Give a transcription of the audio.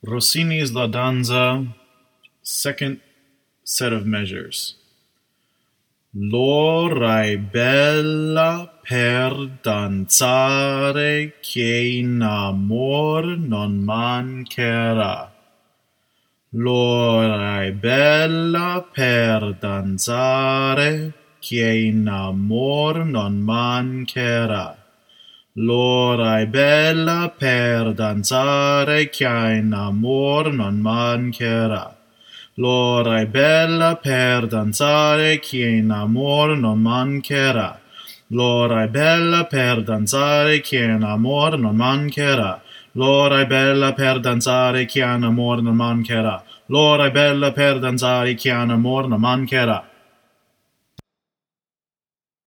Rossini's La Danza, second set of measures. L'ora è bella per danzare che in amor non mancherà. L'ora è bella per danzare che in amor non mancherà. L'ora è bella per danzare che in amor non mancherà. L'ora è bella per danzare che in amor non mancherà. L'ora è bella per danzare che in amor non mancherà. L'ora è bella per danzare che in amor non mancherà. L'ora è bella per danzare che in amor non mancherà.